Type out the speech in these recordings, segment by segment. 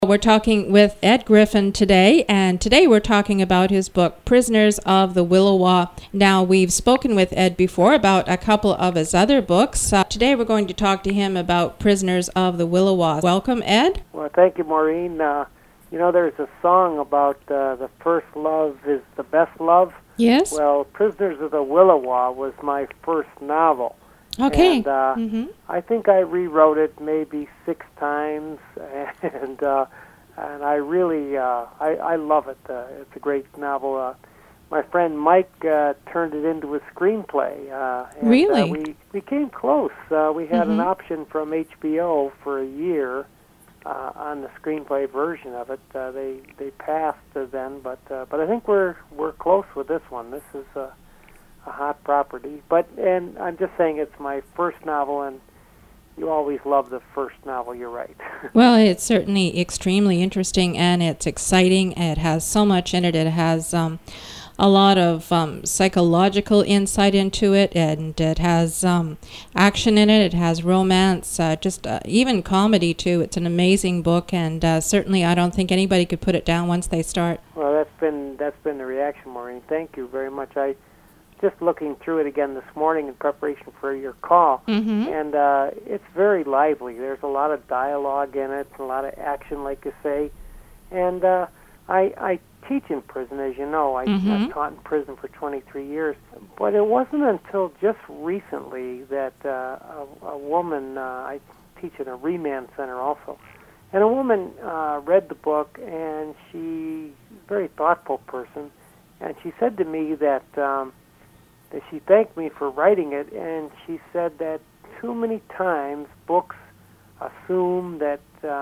We're talking with Ed Griffin today, and today we're talking about his book, Prisoners of the Willowa. Now, we've spoken with Ed before about a couple of his other books. Today we're going to talk to him about Prisoners of the Willowa. Welcome, Ed. Well, thank you, Maureen. There's a song about the first love is the best love. Yes. Well, Prisoners of the Willowa was my first novel. Okay. And I think I rewrote it maybe 6 times, and I really I love it. It's a great novel. My friend Mike turned it into a screenplay. And, really? We came close. We had an option from HBO for a year on the screenplay version of it. They passed then, but I think we're close with this one. This is a hot property, and I'm just saying it's my first novel, and you always love the first novel you write. Well, it's certainly extremely interesting, and it's exciting. It has so much in it. It has a lot of psychological insight into it, and it has action in it. It has romance, even comedy too. It's an amazing book, and certainly I don't think anybody could put it down once they start. Well, that's been the reaction, Maureen. Thank you very much. I just looking through it again this morning in preparation for your call, and it's very lively. There's a lot of dialogue in it, a lot of action, like you say. And I teach in prison, as you know. I've taught in prison for 23 years. But it wasn't until just recently that a woman, I teach in a remand center also, and a woman read the book, and she's a very thoughtful person, and she said to me that she thanked me for writing it, and she said that too many times books assume that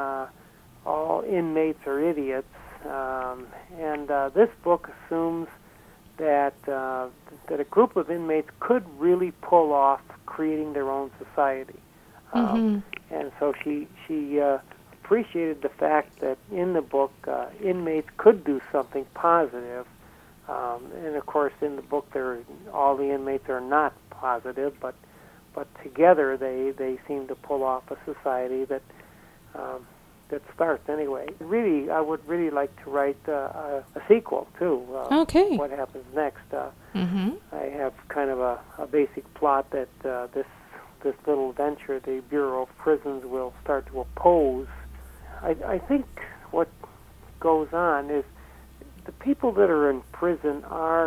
all inmates are idiots, and this book assumes that a group of inmates could really pull off creating their own society. And so she appreciated the fact that in the book inmates could do something positive. And of course, in the book, all the inmates are not positive, but together they seem to pull off a society that starts anyway. Really, I would really like to write a sequel too. Okay. What happens next? I have kind of a basic plot that this little venture, the Bureau of Prisons, will start to oppose. I think what goes on is, the people that are in prison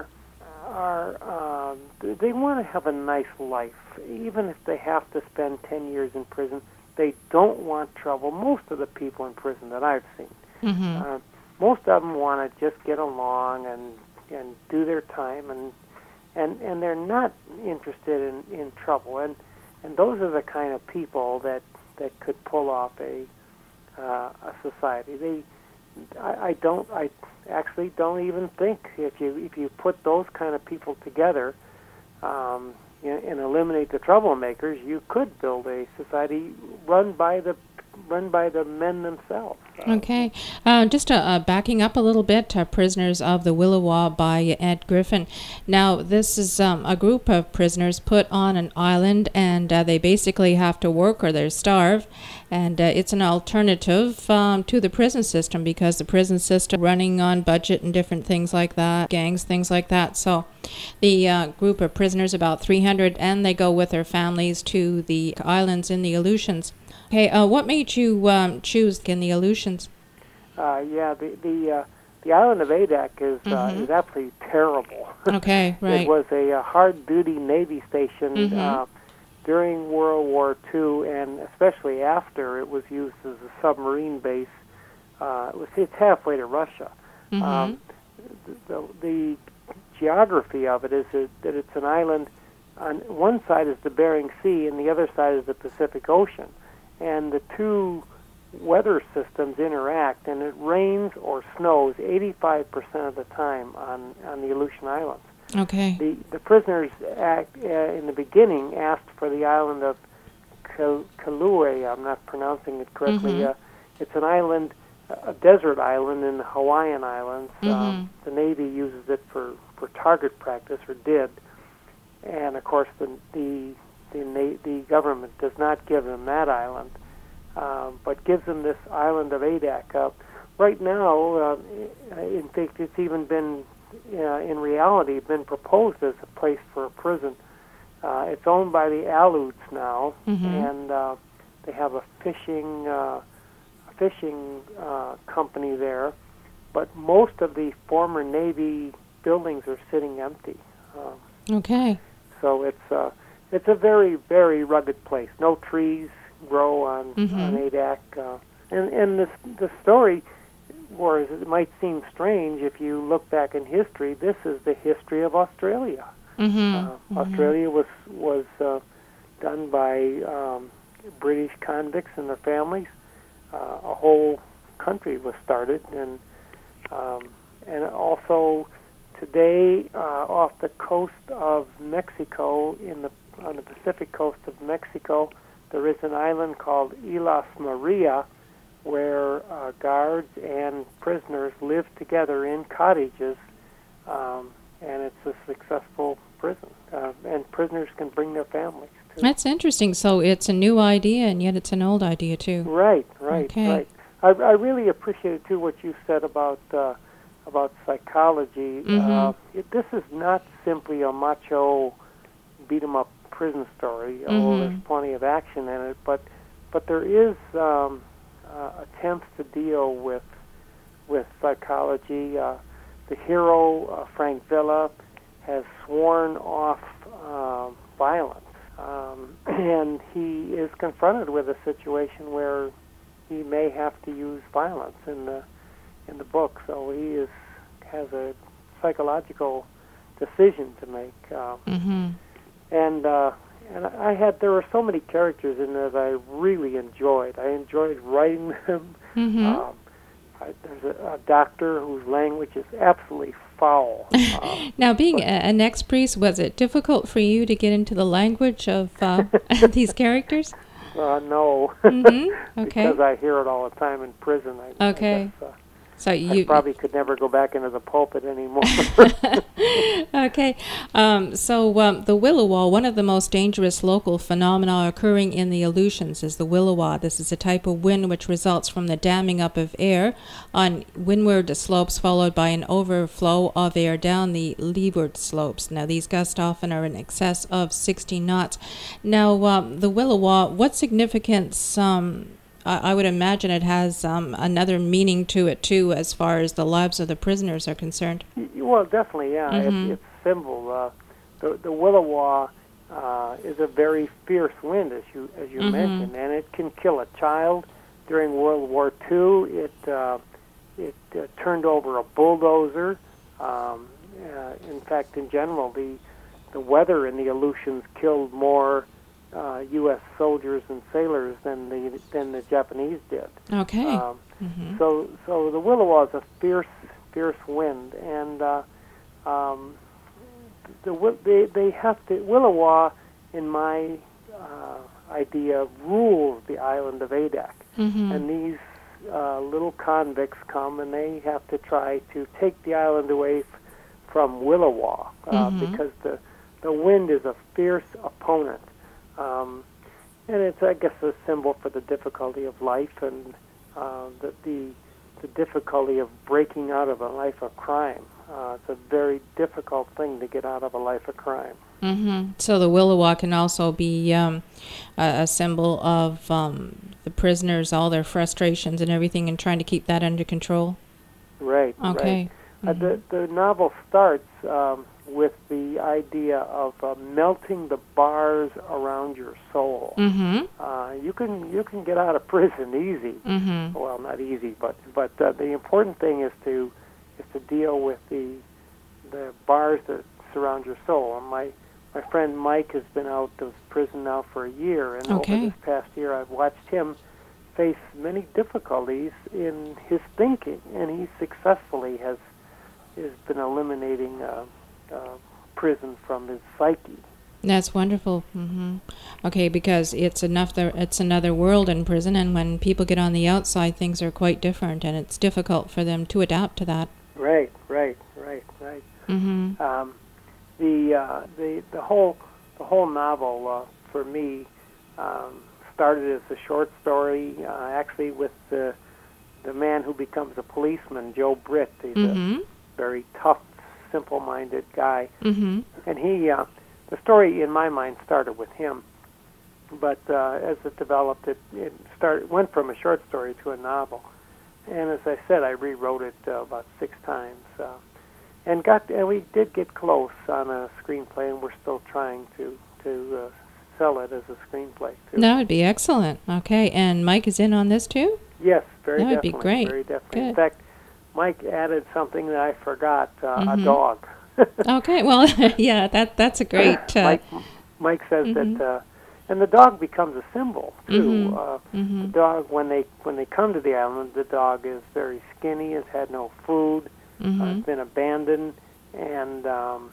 they want to have a nice life, even if they have to spend 10 years in prison. They don't want trouble. Most of the people in prison that I've seen, most of them want to just get along and do their time, and they're not interested in trouble. And those are the kind of people that could pull off a society. I actually don't even think if you put those kind of people together and eliminate the troublemakers, you could build a society run by the men themselves. Okay. Just backing up a little bit, Prisoners of the Willowa by Ed Griffin. Now, this is a group of prisoners put on an island, and they basically have to work or they're starved. And it's an alternative to the prison system, because the prison system running on budget and different things like that, gangs, things like that. So the group of prisoners, about 300, and they go with their families to the islands in the Aleutians. Okay, what made you choose in the Aleutians? The island of Adak is absolutely terrible. Okay, right. It was a hard-duty Navy station during World War II, and especially after it was used as a submarine base. It's halfway to Russia. The geography of it is that it's an island. On one side is the Bering Sea, and the other side is the Pacific Ocean. And the two weather systems interact, and it rains or snows 85% of the time on the Aleutian Islands. Okay. The prisoners in the beginning asked for the island of Kilauea. I'm not pronouncing it correctly. It's an island, a desert island in the Hawaiian Islands. The Navy uses it for target practice, or did. And of course, the government does not give them that island. but gives them this island of Adak. Right now, in fact, it's even been, in reality, been proposed as a place for a prison. It's owned by the Aleuts now, and they have a fishing company there. But most of the former Navy buildings are sitting empty. Okay. So it's a very, very rugged place. No trees grow on Adak, and the story, whereas it might seem strange if you look back in history, this is the history of Australia. Australia was done by British convicts and their families. A whole country was started, and also today off the coast of Mexico, on the Pacific coast of Mexico, there is an island called Islas Maria, where guards and prisoners live together in cottages, and it's a successful prison. And prisoners can bring their families, too. That's interesting. So it's a new idea, and yet it's an old idea, too. Right. Okay. I really appreciate, too, what you said about psychology. This is not simply a macho beat-em-up prison story, although there's plenty of action in it, but there is attempts to deal with psychology. The hero, Frank Villa, has sworn off violence, and he is confronted with a situation where he may have to use violence in the book. So he has a psychological decision to make. And there were so many characters in there that I really enjoyed. I enjoyed writing them. There's a doctor whose language is absolutely foul. Now, being an ex-priest, was it difficult for you to get into the language of these characters? No. Okay. Because I hear it all the time in prison. I guess, so I probably could never go back into the pulpit anymore. Okay. So the Willowa, one of the most dangerous local phenomena occurring in the Aleutians is the Willowa. This is a type of wind which results from the damming up of air on windward slopes followed by an overflow of air down the leeward slopes. Now, these gusts often are in excess of 60 knots. Now, the Willowa, what significance... I would imagine it has another meaning to it, too, as far as the lives of the prisoners are concerned. Well, definitely, yeah. It's a symbol. The Willowa is a very fierce wind, as you mentioned, and it can kill a child. During World War II, it turned over a bulldozer. In fact, in general, the weather in the Aleutians killed more U.S. soldiers and sailors than the Japanese did. Okay. So the Willowa is a fierce wind, and they have to. Willowa, in my idea, rules the island of Adak, and these little convicts come and they have to try to take the island away from Willowa because the wind is a fierce opponent. And it's, I guess, a symbol for the difficulty of life and the difficulty of breaking out of a life of crime. It's a very difficult thing to get out of a life of crime. So the Willowa can also be a symbol of the prisoners, all their frustrations and everything, and trying to keep that under control? Right. Okay. Right. The novel starts with the idea of melting the bars around your soul. You can get out of prison easy. Well, not easy, but the important thing is to deal with the bars that surround your soul. And my friend Mike has been out of prison now for a year, and over this past year I've watched him face many difficulties in his thinking, and he successfully has been eliminating prison from his psyche. That's wonderful. Okay, because it's another world in prison, and when people get on the outside, things are quite different, and it's difficult for them to adapt to that. Right. The whole novel for me started as a short story, actually with the man who becomes a policeman, Joe Britt. He's a very tough, simple-minded guy. And he, the story in my mind started with him, but as it developed, it went from a short story to a novel. And as I said, I rewrote it about 6 times, and we did get close on a screenplay, and we're still trying to sell it as a screenplay too. That would be excellent. Okay, and Mike is in on this too? Yes, very definitely. That would be great. Very definitely. Good. In fact, Mike added something that I forgot: a dog. Okay, well, yeah, that's a great. Mike says that, and the dog becomes a symbol too. The dog, when they come to the island, the dog is very skinny, has had no food, has been abandoned, and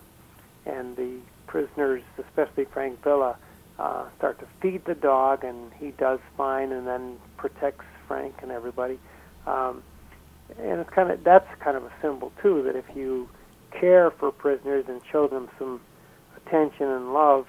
the prisoners, especially Frank Villa, start to feed the dog, and he does fine, and then protects Frank and everybody. And that's kind of a symbol too, that if you care for prisoners and show them some attention and love,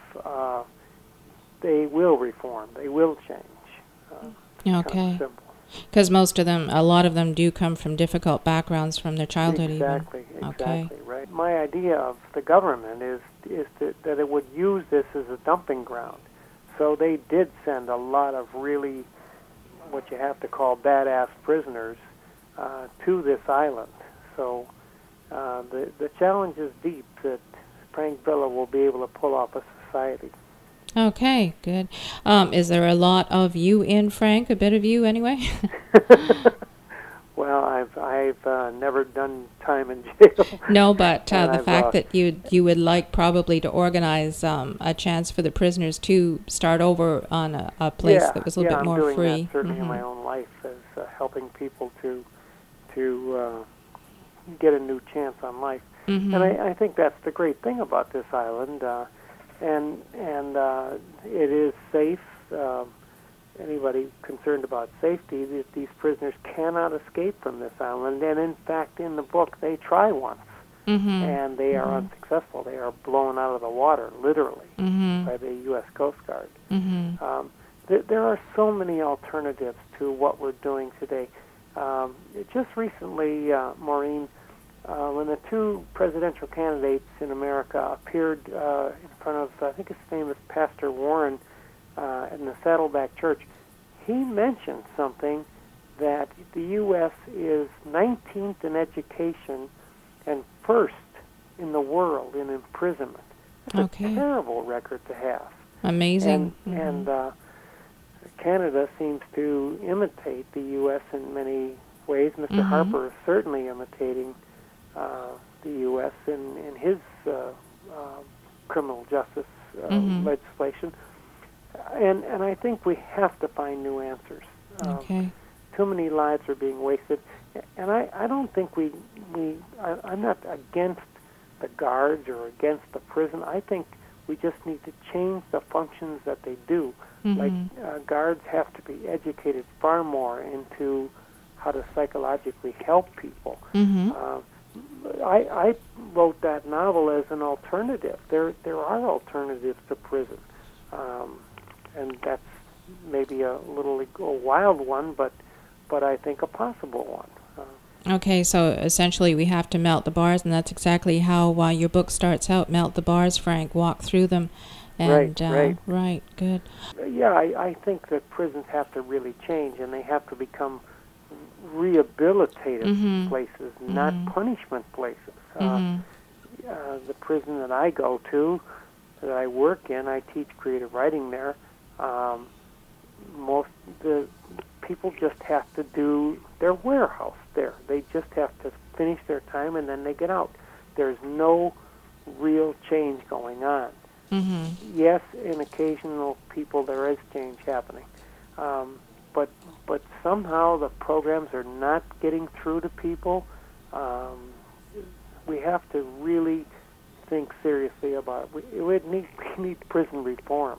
they will reform. They will change. Okay. Because a lot of them do come from difficult backgrounds from their childhood. Exactly, Okay. right. My idea of the government is that it would use this as a dumping ground. So they did send a lot of really, what you have to call badass prisoners to this island. So the challenge is deep, that Frank Villa will be able to pull off a society. Okay, good. Is there a lot of you in, Frank? A bit of you, anyway? Well, I've never done time in jail. No, but the fact that you would like probably to organize a chance for the prisoners to start over on a place that was a little bit more free. free. Yeah, I'm doing that certainly in my own life, as helping people to get a new chance on life. And I think that's the great thing about this island. And it is safe. Anybody concerned about safety, these prisoners cannot escape from this island. And in fact, in the book, they try once, and they are unsuccessful. They are blown out of the water, literally, by the U.S. Coast Guard. There are so many alternatives to what we're doing today. Just recently, Maureen, when the 2 presidential candidates in America appeared in front of, I think his name is Pastor Warren, in the Saddleback Church, he mentioned something that the U.S. is 19th in education and first in the world in imprisonment. That's a terrible record to have. Amazing. And Canada seems to imitate the U.S. in many ways. Mr. Harper is certainly imitating the U.S. in his criminal justice legislation. And I think we have to find new answers. Too many lives are being wasted. And I don't think I'm not against the guards or against the prison. I think we just need to change the functions that they do. Like guards have to be educated far more into how to psychologically help people. I wrote that novel as an alternative. There are alternatives to prison, and that's maybe a wild one, but I think a possible one. Okay, so essentially we have to melt the bars, and that's exactly how your book starts out. Melt the bars, Frank. Walk through them. And, right. Good. Yeah, I think that prisons have to really change, and they have to become rehabilitative places, not punishment places. The prison that I go to, that I work in, I teach creative writing there. Most the people just have to do their warehouse there. They just have to finish their time and then they get out. There's no real change going on. Yes, in occasional people there is change happening, but somehow the programs are not getting through to people. We have to really think seriously about it. We need prison reform.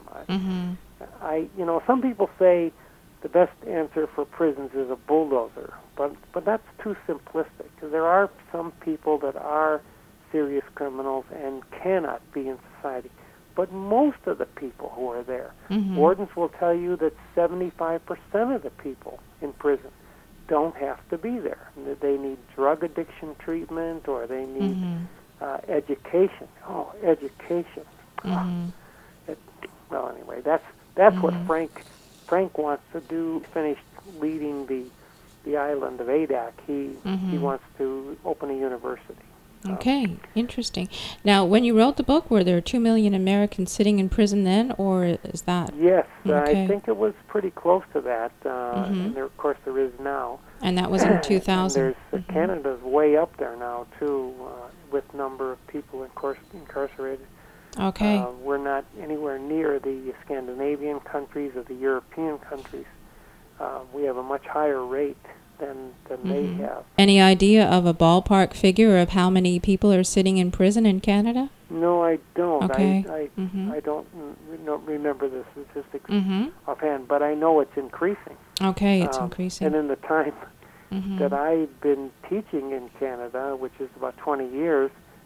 Some people say the best answer for prisons is a bulldozer, but that's too simplistic, because there are some people that are serious criminals and cannot be in society. but most of the people who are there. Mm-hmm. Wardens will tell you that 75% of the people in prison don't have to be there. They need drug addiction treatment, or they need education. Oh, education. Mm-hmm. Well, anyway, that's what Frank wants to do. Finished leading the island of Adak. He wants to open a university. Okay, interesting. Now, when you wrote the book, were there 2 million Americans sitting in prison then, or is that? Yes, okay. I think it was pretty close to that. And there, of course, there is now. And that was in 2000. And Canada's way up there now too, with number of people incarcerated. Okay. We're not anywhere near the Scandinavian countries or the European countries. We have a much higher rate than they have. Any idea of a ballpark figure of how many people are sitting in prison in Canada? No, I don't. Okay. I don't remember the statistics offhand, but I know it's increasing. Okay, it's increasing. And in the time that I've been teaching in Canada, which is about 20 years,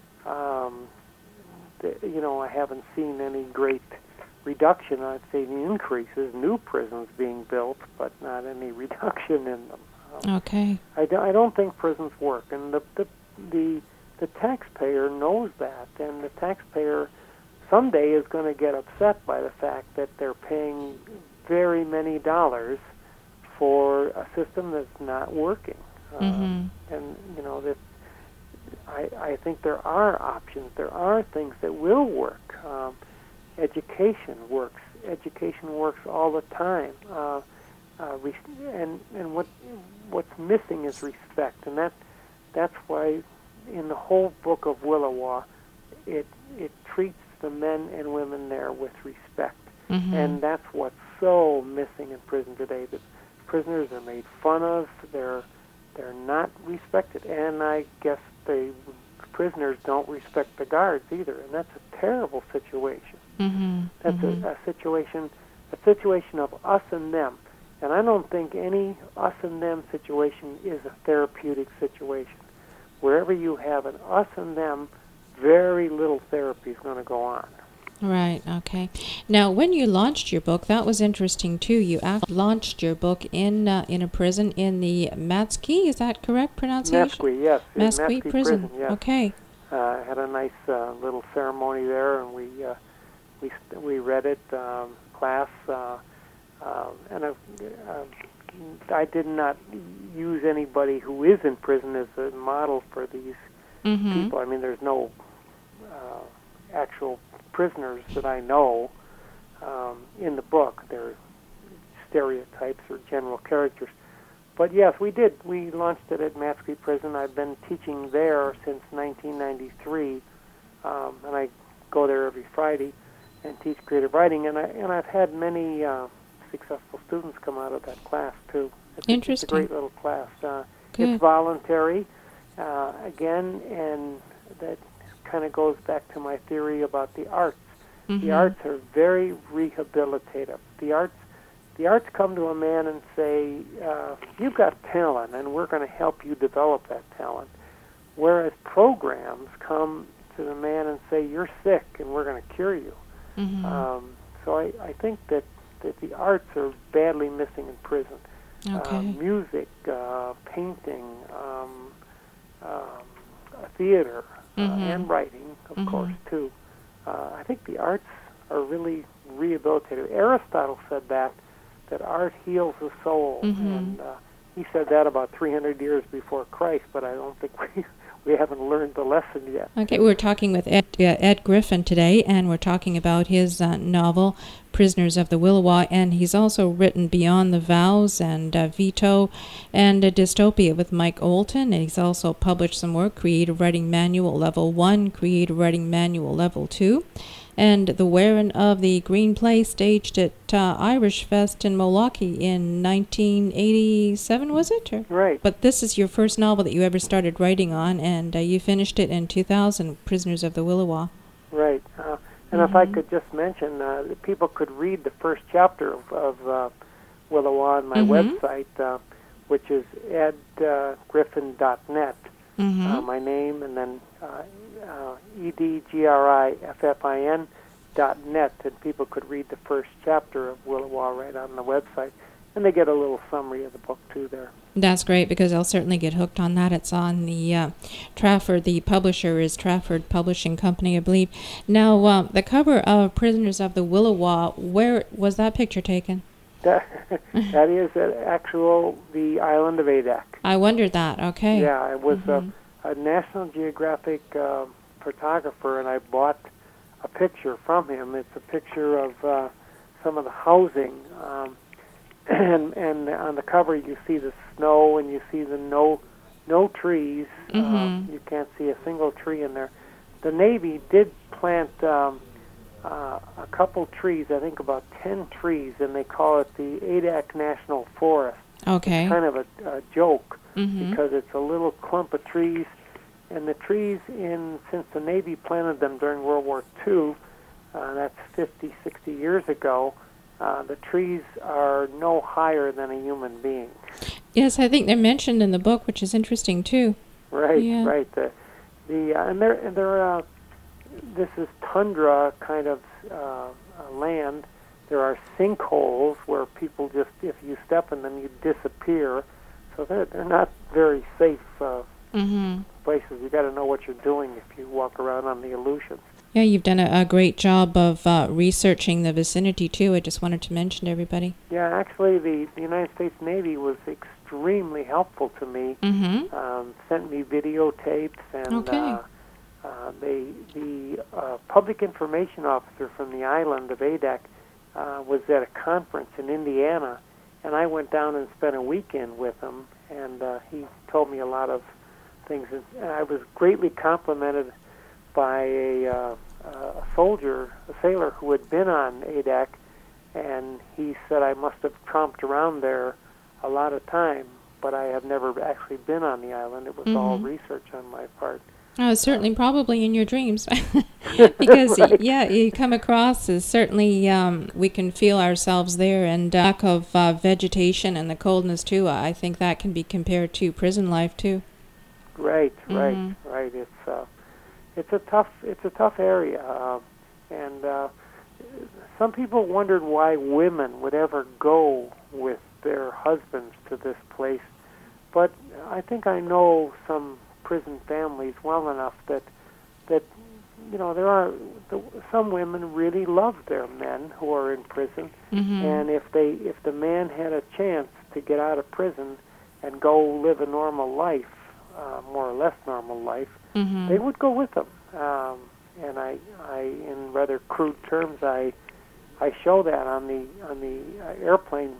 I haven't seen any great reduction. I'd say the increases, new prisons being built, but not any reduction in them. Okay. I don't think prisons work, and the taxpayer knows that, and the taxpayer someday is going to get upset by the fact that they're paying very many dollars for a system that's not working. And that I think there are options. There are things that will work. Education works. Education works all the time. And what's missing is respect, and that's why in the whole book of Willowa, it treats the men and women there with respect, and that's what's so missing in prison today. That prisoners are made fun of. They're not respected, and I guess the prisoners don't respect the guards either, and that's a terrible situation. That's a situation of us and them. And I don't think any us and them situation is a therapeutic situation. Wherever you have an us and them, very little therapy is going to go on. Right, okay. Now, when you launched your book, that was interesting, too. You launched your book in a prison in the Matsqui, is that correct pronunciation? Matsqui, yes. Matsqui prison, yes. Okay. Had a nice little ceremony there, and we read it, class, and I did not use anybody who is in prison as a model for these people. I mean, there's no actual prisoners that I know in the book. They're stereotypes or general characters. But yes, we did. We launched it at Matsqui Prison. I've been teaching there since 1993, and I go there every Friday and teach creative writing. And I've had many successful students come out of that class too. It's a great little class. It's voluntary, again, and that kind of goes back to my theory about the arts. The arts are very rehabilitative. The arts come to a man and say, you've got talent, and we're going to help you develop that talent. Whereas programs come to the man and say, you're sick, and we're going to cure you. So I think that the arts are badly missing in prison. Okay. Music, painting, theater, and writing, of course, too. I think the arts are really rehabilitative. Aristotle said that art heals the soul, and he said that about 300 years before Christ, but I don't think we haven't learned the lesson yet. Okay, we're talking with Ed Griffin today, and we're talking about his novel, Prisoners of the Willowa, and he's also written Beyond the Vows and Veto and Dystopia with Mike Olton, and he's also published some work, Creative Writing Manual Level 1, Creative Writing Manual Level 2, and The Wearing of the Green Play, staged at Irish Fest in Milwaukee in 1987, was it? Right. But this is your first novel that you ever started writing on, and you finished it in 2000, Prisoners of the Willowa. Right. And if I could just mention, people could read the first chapter of Willowa on my website, which is edgriffin.net. My name, and then EDGRIFFIN, .net, and people could read the first chapter of Willowa right on the website, and they get a little summary of the book too there. That's great, because I'll certainly get hooked on that. It's on the Trafford. The publisher is Trafford Publishing Company, I believe. Now, the cover of Prisoners of the Willowa, where was that picture taken? That is the island of Adak. I wondered that. Okay. Yeah, it was a National Geographic photographer, and I bought a picture from him. It's a picture of some of the housing, and on the cover you see the snow, and you see the no trees. You can't see a single tree in there. The Navy did plant a couple trees, I think about 10 trees, and they call it the Adak National Forest. Okay. It's kind of a joke, because it's a little clump of trees, and the trees, since the Navy planted them during World War II, that's 50, 60 years ago, the trees are no higher than a human being. Yes, I think they're mentioned in the book, which is interesting too. Right, yeah. Right. This is tundra kind of land. There are sinkholes where people just, if you step in them, you disappear. So they're not very safe places. You got to know what you're doing if you walk around on the Aleutians. Yeah, you've done a great job of researching the vicinity too. I just wanted to mention to everybody. Yeah, actually, the United States Navy was extremely helpful to me. Sent me videotapes, and the public information officer from the island of Adak was at a conference in Indiana, and I went down and spent a weekend with him, and he told me a lot of things. And I was greatly complimented by a sailor who had been on Adak, and he said I must have tromped around there a lot of time, but I have never actually been on the island. It was all research on my part. Certainly, probably in your dreams, because right. Yeah, you come across as certainly we can feel ourselves there, and lack of vegetation and the coldness too. I think that can be compared to prison life too. Right. It's a tough area, and some people wondered why women would ever go with their husbands to this place, but I think I know some prison families well enough that some women really love their men who are in prison, and if the man had a chance to get out of prison and go live a normal life, more or less normal life, they would go with them. And I, in rather crude terms, I show that on the airplane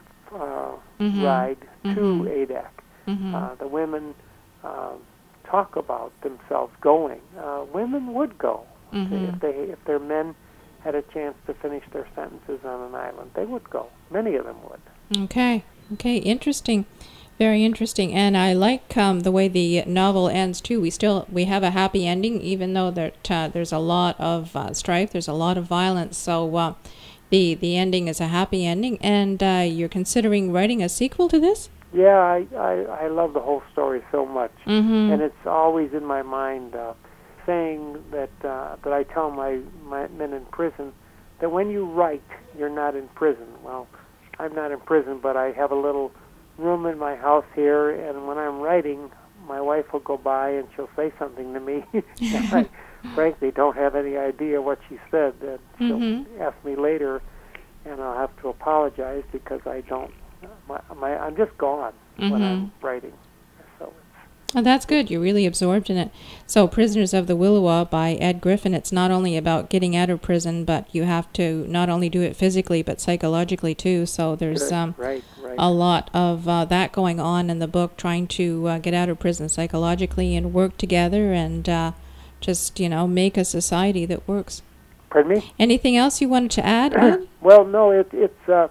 ride to Adak. The women talk about themselves going. Women would go if their men had a chance to finish their sentences on an island. They would go. Many of them would. Okay, interesting. Very interesting, and I like the way the novel ends too. We have a happy ending, even though there's a lot of strife, there's a lot of violence. So the ending is a happy ending, and you're considering writing a sequel to this? Yeah, I love the whole story so much, and it's always in my mind. Saying that I tell my men in prison that when you write, you're not in prison. Well, I'm not in prison, but I have a little room in my house here, and when I'm writing, my wife will go by and she'll say something to me. And I frankly don't have any idea what she said. And she'll ask me later, and I'll have to apologize because I don't. I'm just gone when I'm writing. So. Oh, that's good. You're really absorbed in it. So, Prisoners of the Willowa by Ed Griffin, it's not only about getting out of prison, but you have to not only do it physically, but psychologically, too. So, there's right. a lot of that going on in the book, trying to get out of prison psychologically and work together and just, make a society that works. Pardon me? Anything else you wanted to add, Ed? Well, no, it's...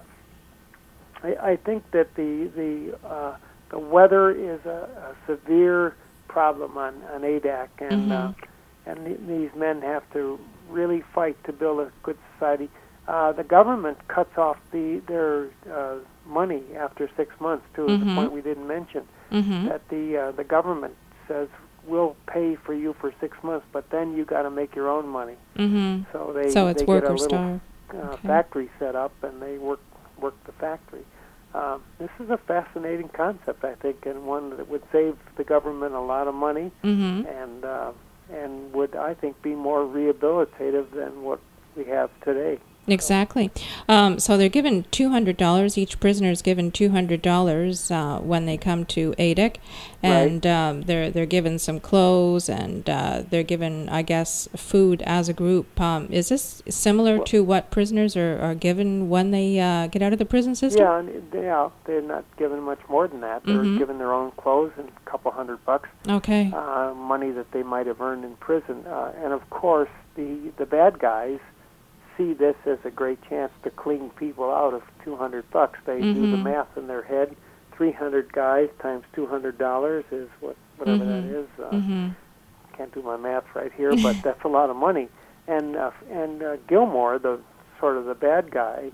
I think that the weather is a severe problem on Adak, and these men have to really fight to build a good society. The government cuts off their money after 6 months too. Is the point we didn't mention that the government says, we'll pay for you for 6 months, but then you got to make your own money. Mm-hmm. So it's they work get a or little starve. factory set up, and they work the factory. This is a fascinating concept, I think, and one that would save the government a lot of money, Mm-hmm. and would, I think, be more rehabilitative than what we have today. Exactly. So they're given $200. Each prisoner is given $200 when they come to ADIC, and they're given some clothes, and they're given, I guess, food as a group. Is this similar to what prisoners are given when they get out of the prison system? Yeah, they're not given much more than that. They're given their own clothes and a couple $100. Okay. Money that they might have earned in prison, and of course the bad guys see this as a great chance to clean people out of $200. They do the math in their head. 300 guys times $200 is whatever that is. Can't do my math right here, but that's a lot of money. And Gilmore, the sort of the bad guy,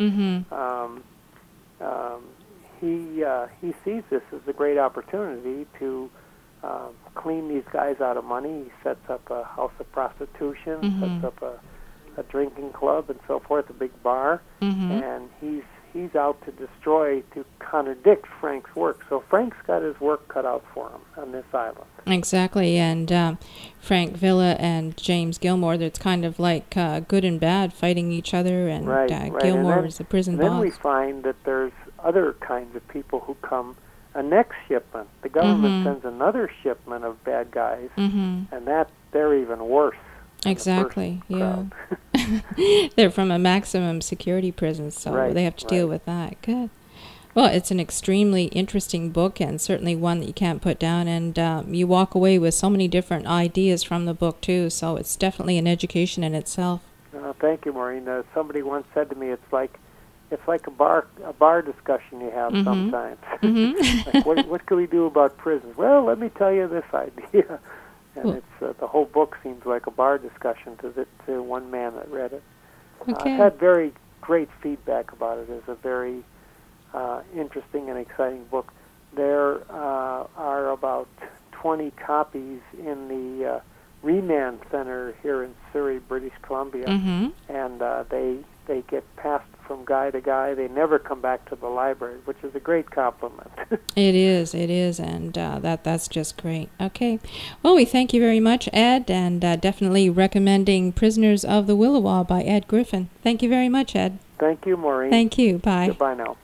he sees this as a great opportunity to clean these guys out of money. He sets up a house of prostitution, sets up a drinking club and so forth, a big bar, and he's out to contradict Frank's work. So Frank's got his work cut out for him on this island. Exactly, and Frank Villa and James Gilmore, it's kind of like good and bad fighting each other, and Gilmore is the prison boss. And then we find that there's other kinds of people who come a next shipment. The government sends another shipment of bad guys, and they're even worse. Exactly, yeah. They're from a maximum security prison, so they have to deal with that. Good. Well, it's an extremely interesting book, and certainly one that you can't put down, and you walk away with so many different ideas from the book, too, so it's definitely an education in itself. Thank you, Maureen. Somebody once said to me, it's like a bar discussion you have sometimes. Like, what can we do about prisons? Well, let me tell you this idea. And it's the whole book seems like a bar discussion to one man that read it. Okay. I've had very great feedback about it. It's a very interesting and exciting book. There are about 20 copies in the remand center here in Surrey, British Columbia, and they get passed from guy to guy. They never come back to the library, which is a great compliment. It is, and that's just great. Okay. Well, we thank you very much, Ed, and definitely recommending Prisoners of the Willowa by Ed Griffin. Thank you very much, Ed. Thank you, Maureen. Thank you. Bye. Goodbye now.